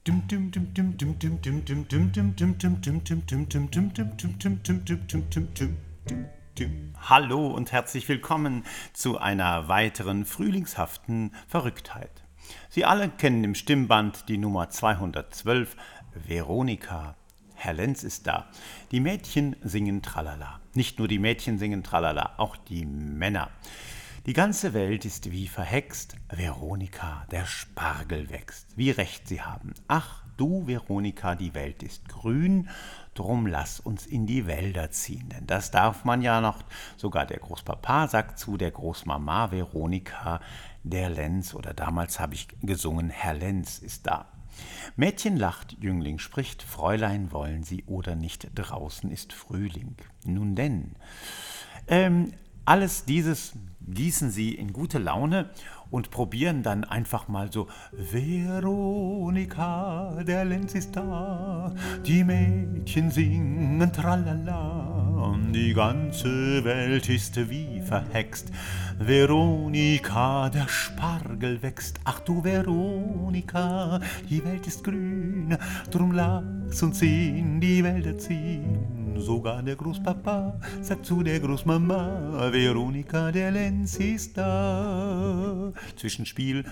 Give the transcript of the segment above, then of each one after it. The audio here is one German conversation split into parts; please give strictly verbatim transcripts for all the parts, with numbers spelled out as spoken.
Hallo und herzlich willkommen zu einer weiteren frühlingshaften Verrücktheit. Sie alle kennen im Stimmband die Nummer zweihundertzwölf, Veronika. Herr Lenz ist da. Die Mädchen singen Tralala. Nicht nur die Mädchen singen Tralala, auch die Männer. Die ganze Welt ist wie verhext. Veronika, der Spargel wächst. Wie recht sie haben. Ach, du Veronika, die Welt ist grün, drum lass uns in die Wälder ziehen. Denn das darf man ja noch. Sogar der Großpapa sagt zu der Großmama Veronika, der Lenz, oder damals habe ich gesungen, Herr Lenz ist da. Mädchen lacht, Jüngling spricht, Fräulein wollen Sie oder nicht, draußen ist Frühling. Nun denn, ähm, alles dieses gießen sie in gute Laune und probieren dann einfach mal so: Veronika, der Lenz ist da, die Mädchen singen Tralala, die ganze Welt ist wie verhext. Veronika, der Spargel wächst. Ach du Veronika, die Welt ist grün, drum lass uns in die Wälder ziehen. Sogar der Großpapa sagt zu der Großmama, Veronika, der Lenz ist da. Zwischenspiel.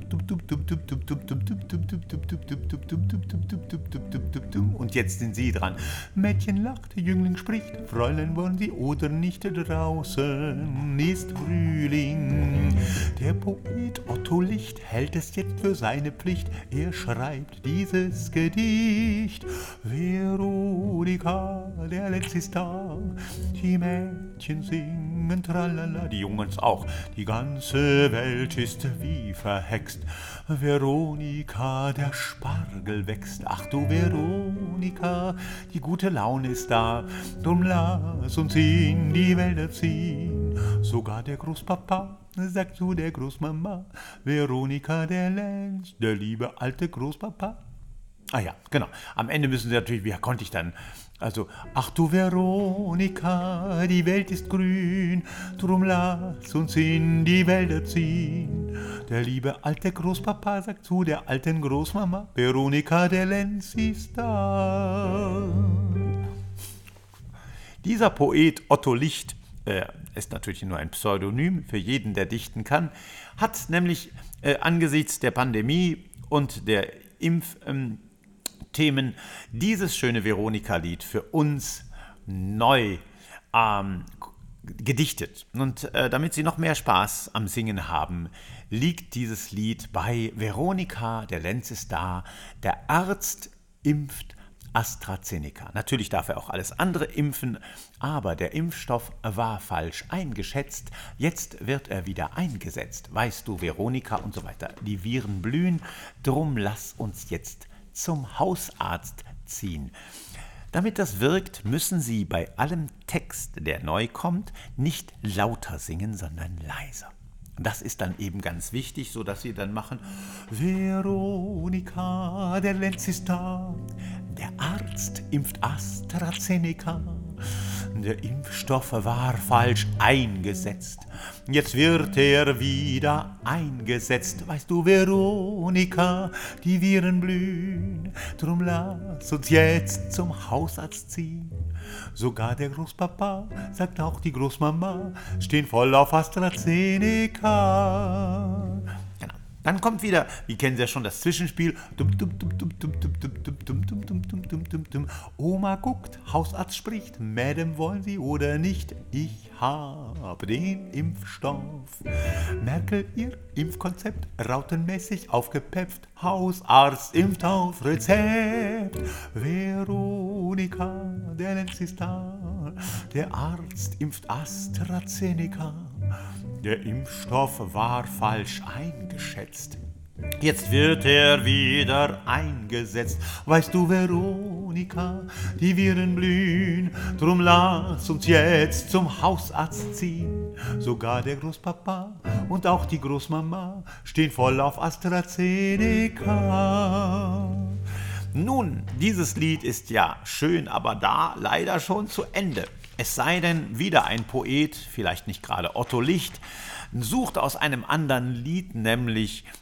Und jetzt sind sie dran. Mädchen lacht, Jüngling spricht, Fräulein wollen Sie oder nicht, draußen ist Frühling. Der Poet Otto Licht hält es jetzt für seine Pflicht, er schreibt dieses Gedicht. Veronika, der Lenz ist da, die Mädchen singen Tralala, die Jungs auch, die ganze Welt ist wie verhext. Veronika, der Spargel wächst. Ach du Veronika, die gute Laune ist da, drum lass uns in die Wälder ziehen. Sogar der Großpapa sagt zu der Großmama, Veronika, der Lenz, der liebe alte Großpapa. Ah ja, genau. Am Ende müssen sie natürlich, wie konnte ich dann, also, ach du Veronika, die Welt ist grün, drum lass uns in die Wälder ziehen. Der liebe alte Großpapa sagt zu der alten Großmama, Veronika, der Lenz ist da. Dieser Poet Otto Licht, äh, ist natürlich nur ein Pseudonym für jeden, der dichten kann, hat nämlich äh, angesichts der Pandemie und der Impf... Ähm, Themen dieses schöne Veronika-Lied für uns neu ähm, gedichtet. Und äh, damit Sie noch mehr Spaß am Singen haben, liegt dieses Lied bei Veronika, der Lenz ist da, der Arzt impft AstraZeneca. Natürlich darf er auch alles andere impfen, aber der Impfstoff war falsch eingeschätzt. Jetzt wird er wieder eingesetzt. Weißt du, Veronika und so weiter. Die Viren blühen, drum lass uns jetzt zum Hausarzt ziehen. Damit das wirkt, müssen Sie bei allem Text, der neu kommt, nicht lauter singen, sondern leiser. Das ist dann eben ganz wichtig, so dass Sie dann machen: Veronika, der Lenz ist da, der Arzt impft AstraZeneca. Der Impfstoff war falsch eingesetzt. Jetzt wird er wieder eingesetzt. Weißt du, Veronika, die Viren blühen, drum lass uns jetzt zum Hausarzt ziehen. Sogar der Großpapa, sagt auch die Großmama, stehen voll auf AstraZeneca. Genau. Dann kommt wieder, wie kennen Sie ja schon, das Zwischenspiel. Oma guckt, Hausarzt spricht, Madame, wollen Sie oder nicht? Ich habe den Impfstoff. Merkel ihr Impfkonzept, rautenmäßig aufgepepft. Hausarzt impft auf Rezept. Veronika, der Lenz ist da, der Arzt impft AstraZeneca. Der Impfstoff war falsch eingeschätzt. Jetzt wird er wieder eingesetzt. Weißt du, Veronika, die Viren blühen, drum lass uns jetzt zum Hausarzt ziehen. Sogar der Großpapa und auch die Großmama stehen voll auf AstraZeneca. Nun, dieses Lied ist ja schön, aber da leider schon zu Ende. Es sei denn, wieder ein Poet, vielleicht nicht gerade Otto Licht, sucht aus einem anderen Lied, nämlich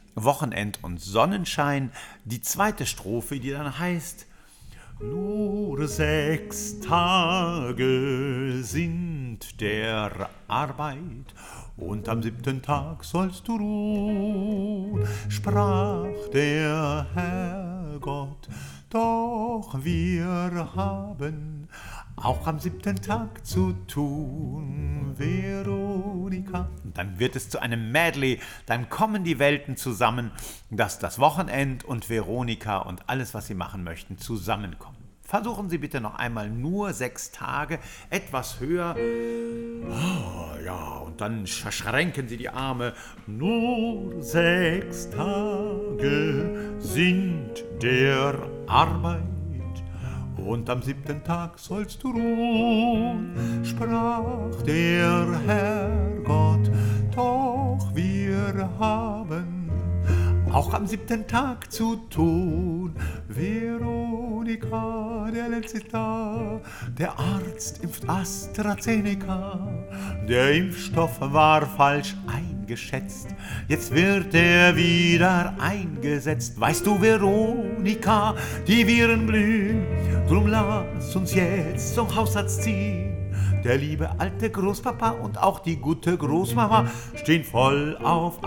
Wochenend und Sonnenschein die zweite Strophe, die dann heißt: Nur sechs Tage sind der Arbeit, und am siebten Tag sollst du ruhen, sprach der Herrgott. Doch wir haben auch am siebten Tag zu tun, Veronika. Und dann wird es zu einem Medley, dann kommen die Welten zusammen, dass das Wochenend und Veronika und alles, was Sie machen möchten, zusammenkommen. Versuchen Sie bitte noch einmal nur sechs Tage, etwas höher. Oh, ja, und dann verschränken Sie die Arme. Nur sechs Tage sind der Arbeit, und am siebten Tag sollst du ruhen, sprach der Herrgott. Doch wir haben auch am siebten Tag zu tun, Veronika, der letzte ist da. Der Arzt impft AstraZeneca, der Impfstoff war falsch eingeschätzt, jetzt wird er wieder eingesetzt. Weißt du, Veronika, die Viren blühen, drum lass uns jetzt zum Hausarzt ziehen. Der liebe alte Großpapa und auch die gute Großmama stehen voll auf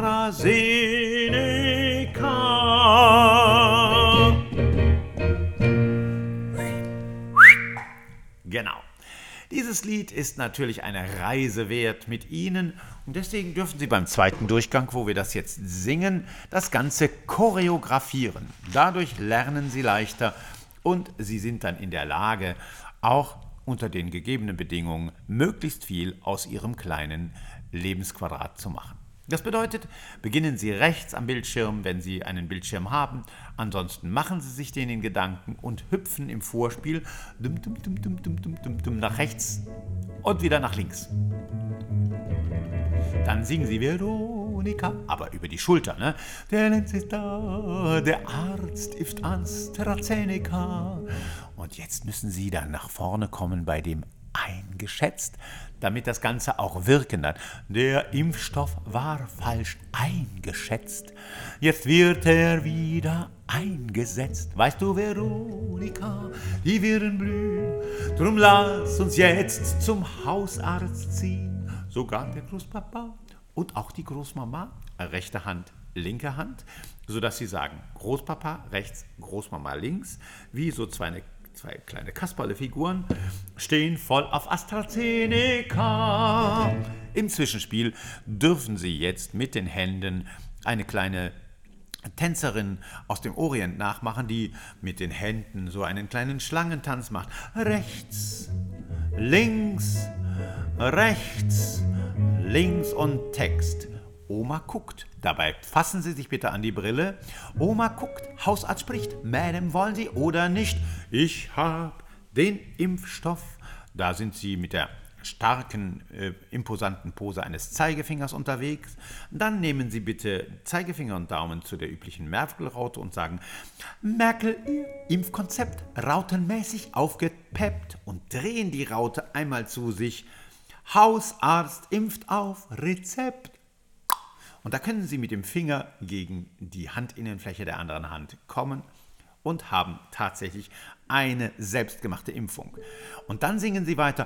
AstraZeneca. Genau. Dieses Lied ist natürlich eine Reise wert mit Ihnen, und deswegen dürfen Sie beim zweiten Durchgang, wo wir das jetzt singen, das Ganze choreografieren. Dadurch lernen Sie leichter und Sie sind dann in der Lage, auch unter den gegebenen Bedingungen möglichst viel aus Ihrem kleinen Lebensquadrat zu machen. Das bedeutet, beginnen Sie rechts am Bildschirm, wenn Sie einen Bildschirm haben. Ansonsten machen Sie sich den in Gedanken und hüpfen im Vorspiel dum, dum, dum, dum, dum, dum, dum, dum, nach rechts und wieder nach links. Dann singen Sie Veronika, aber über die Schulter, ne? Der Lenz ist da, der Arzt impft AstraZeneca. Und jetzt müssen Sie dann nach vorne kommen bei dem eingeschätzt, damit das Ganze auch wirken kann. Der Impfstoff war falsch eingeschätzt, jetzt wird er wieder eingesetzt. Weißt du, Veronika, die Viren blühen, drum lass uns jetzt zum Hausarzt ziehen. Sogar der Großpapa und auch die Großmama, rechte Hand, linke Hand, sodass sie sagen, Großpapa rechts, Großmama links, wie so zwei, zwei kleine Kasperle-Figuren, stehen voll auf AstraZeneca. Im Zwischenspiel dürfen Sie jetzt mit den Händen eine kleine Tänzerin aus dem Orient nachmachen, die mit den Händen so einen kleinen Schlangentanz macht. Rechts, links, rechts, links und Text. Oma guckt. Dabei fassen Sie sich bitte an die Brille. Oma guckt. Hausarzt spricht. Madame, wollen Sie oder nicht? Ich hab den Impfstoff. Da sind Sie mit der starken, äh, imposanten Pose eines Zeigefingers unterwegs. Dann nehmen Sie bitte Zeigefinger und Daumen zu der üblichen Merkel-Raute und sagen: Merkel, Ihr Impfkonzept rautenmäßig aufgepeppt, und drehen die Raute einmal zu sich. Hausarzt impft auf Rezept. Und da können Sie mit dem Finger gegen die Handinnenfläche der anderen Hand kommen und haben tatsächlich eine selbstgemachte Impfung. Und dann singen Sie weiter: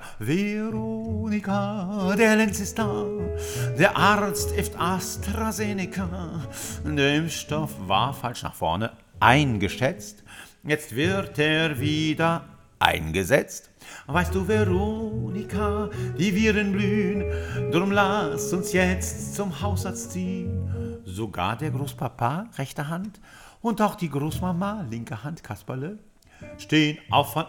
Veronika, der Lenz ist da, der Arzt impft AstraZeneca, der Impfstoff war falsch nach vorne eingeschätzt, jetzt wird er wieder eingesetzt. Weißt du, Veronika, die Viren blühen, drum lass uns jetzt zum Hausarzt ziehen. Sogar der Großpapa, rechte Hand, und auch die Großmama, linke Hand, Kasperle, stehen auf von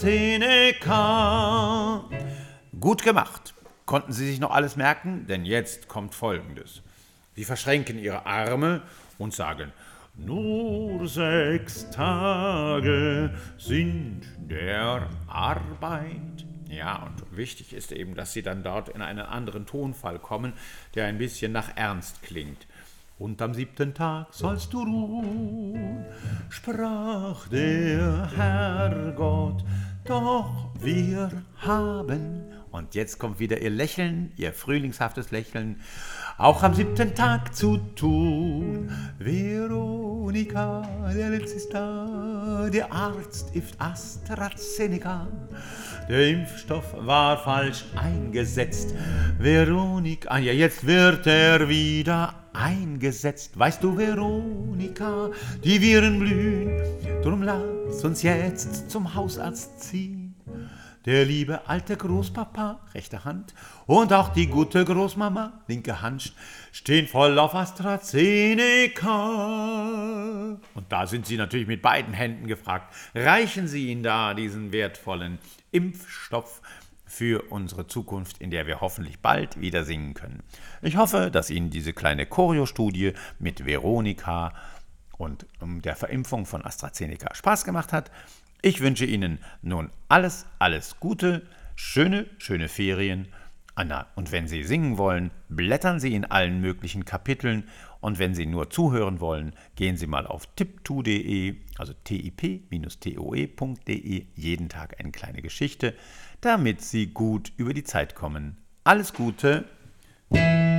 AstraZeneca. Gut gemacht. Konnten Sie sich noch alles merken? Denn jetzt kommt Folgendes. Sie verschränken Ihre Arme und sagen: Nur sechs Tage sind der Arbeit. Ja, und wichtig ist eben, dass Sie dann dort in einen anderen Tonfall kommen, der ein bisschen nach Ernst klingt. Und am siebten Tag sollst du ruhen, sprach der Herrgott. Doch wir haben, Und jetzt kommt wieder ihr Lächeln, ihr frühlingshaftes Lächeln. Auch am siebten Tag zu tun. Veronika, der Lenz ist da. Der Arzt ist AstraZeneca. Der Impfstoff war falsch eingesetzt. Veronika, ah ja, jetzt wird er wieder eingesetzt. Weißt du, Veronika, die Viren blühen. Drum lass uns jetzt zum Hausarzt ziehen. Der liebe alte Großpapa, rechte Hand, und auch die gute Großmama, linke Hand, stehen voll auf AstraZeneca. Und da sind Sie natürlich mit beiden Händen gefragt. Reichen Sie ihnen da diesen wertvollen Impfstoff für unsere Zukunft, in der wir hoffentlich bald wieder singen können. Ich hoffe, dass Ihnen diese kleine Choreo-Studie mit Veronika und der Verimpfung von AstraZeneca Spaß gemacht hat. Ich wünsche Ihnen nun alles, alles Gute, schöne, schöne Ferien. Anna, und wenn Sie singen wollen, blättern Sie in allen möglichen Kapiteln. Und wenn Sie nur zuhören wollen, gehen Sie mal auf tiptoe punkt de, also tip-toe punkt de, jeden Tag eine kleine Geschichte, damit Sie gut über die Zeit kommen. Alles Gute!